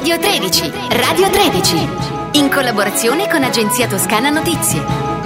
Radio 13, Radio 13, in collaborazione con Agenzia Toscana Notizie.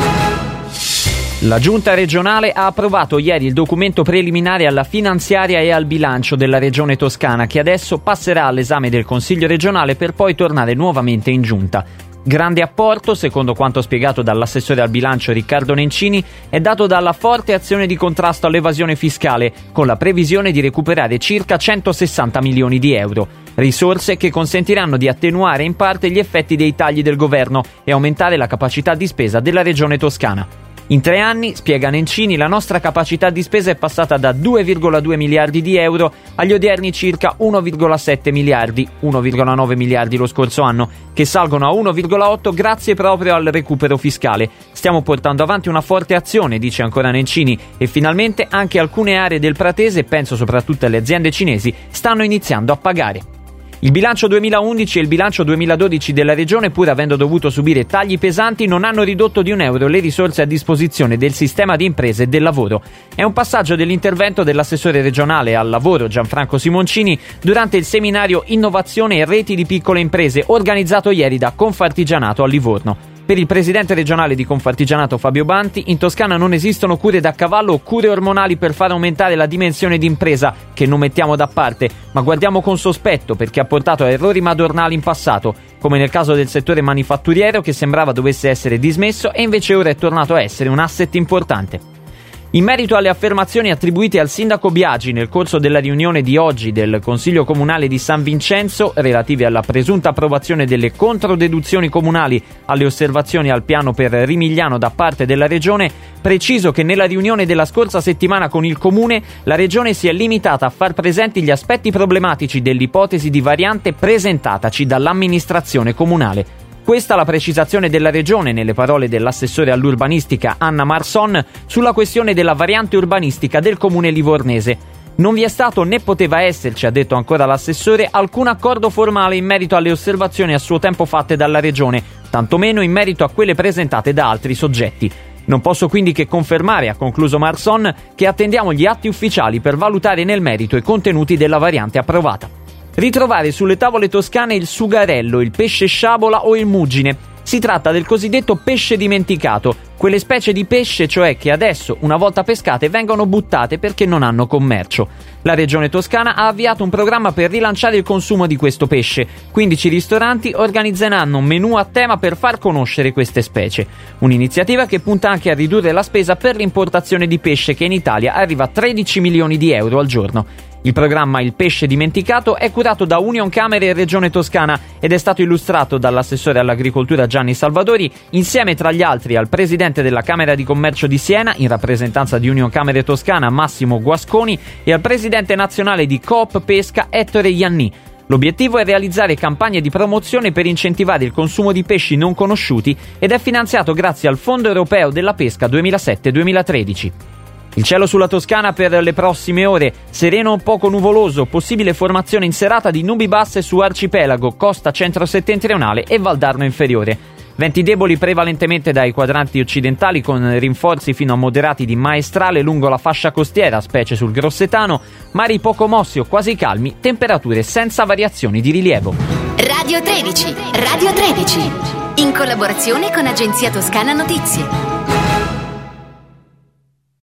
La Giunta regionale ha approvato ieri il documento preliminare alla finanziaria e al bilancio della Regione Toscana, che adesso passerà all'esame del Consiglio regionale per poi tornare nuovamente in Giunta. Grande apporto, secondo quanto spiegato dall'assessore al bilancio Riccardo Nencini, è dato dalla forte azione di contrasto all'evasione fiscale, con la previsione di recuperare circa 160 milioni di euro. Risorse che consentiranno di attenuare in parte gli effetti dei tagli del governo e aumentare la capacità di spesa della Regione Toscana. In 3 anni, spiega Nencini, la nostra capacità di spesa è passata da 2,2 miliardi di euro agli odierni circa 1,7 miliardi, 1,9 miliardi lo scorso anno, che salgono a 1,8 grazie proprio al recupero fiscale. Stiamo portando avanti una forte azione, dice ancora Nencini, e finalmente anche alcune aree del Pratese, penso soprattutto alle aziende cinesi, stanno iniziando a pagare. Il bilancio 2011 e il bilancio 2012 della Regione, pur avendo dovuto subire tagli pesanti, non hanno ridotto di €1 le risorse a disposizione del sistema di imprese e del lavoro. È un passaggio dell'intervento dell'assessore regionale al lavoro Gianfranco Simoncini durante il seminario Innovazione e reti di piccole imprese organizzato ieri da Confartigianato a Livorno. Per il presidente regionale di Confartigianato Fabio Banti, in Toscana non esistono cure da cavallo o cure ormonali per far aumentare la dimensione di impresa, che non mettiamo da parte, ma guardiamo con sospetto perché ha portato a errori madornali in passato, come nel caso del settore manifatturiero che sembrava dovesse essere dismesso e invece ora è tornato a essere un asset importante. In merito alle affermazioni attribuite al sindaco Biagi nel corso della riunione di oggi del Consiglio Comunale di San Vincenzo, relative alla presunta approvazione delle controdeduzioni comunali alle osservazioni al piano per Rimigliano da parte della Regione, preciso che nella riunione della scorsa settimana con il Comune, la Regione si è limitata a far presenti gli aspetti problematici dell'ipotesi di variante presentataci dall'amministrazione comunale. Questa la precisazione della Regione, nelle parole dell'assessore all'urbanistica Anna Marson, sulla questione della variante urbanistica del comune livornese. Non vi è stato né poteva esserci, ha detto ancora l'assessore, alcun accordo formale in merito alle osservazioni a suo tempo fatte dalla Regione, tantomeno in merito a quelle presentate da altri soggetti. Non posso quindi che confermare, ha concluso Marson, che attendiamo gli atti ufficiali per valutare nel merito i contenuti della variante approvata. Ritrovare sulle tavole toscane il sugarello, il pesce sciabola o il muggine. Si tratta del cosiddetto pesce dimenticato, quelle specie di pesce cioè che adesso, una volta pescate, vengono buttate perché non hanno commercio. La Regione Toscana ha avviato un programma per rilanciare il consumo di questo pesce. 15 ristoranti organizzeranno un menù a tema per far conoscere queste specie. Un'iniziativa che punta anche a ridurre la spesa per l'importazione di pesce, che in Italia arriva a 13 milioni di euro al giorno. Il programma Il pesce dimenticato è curato da Unioncamere e Regione Toscana ed è stato illustrato dall'assessore all'agricoltura Gianni Salvadori insieme tra gli altri al presidente della Camera di Commercio di Siena in rappresentanza di Unioncamere Toscana Massimo Guasconi e al presidente nazionale di Coop Pesca Ettore Ianni. L'obiettivo è realizzare campagne di promozione per incentivare il consumo di pesci non conosciuti ed è finanziato grazie al Fondo Europeo della Pesca 2007-2013. Il cielo sulla Toscana per le prossime ore, sereno o poco nuvoloso, possibile formazione in serata di nubi basse su arcipelago, costa centro-settentrionale e Valdarno inferiore. Venti deboli prevalentemente dai quadranti occidentali con rinforzi fino a moderati di maestrale lungo la fascia costiera, specie sul Grossetano, mari poco mossi o quasi calmi, temperature senza variazioni di rilievo. Radio 13, Radio 13, in collaborazione con Agenzia Toscana Notizie.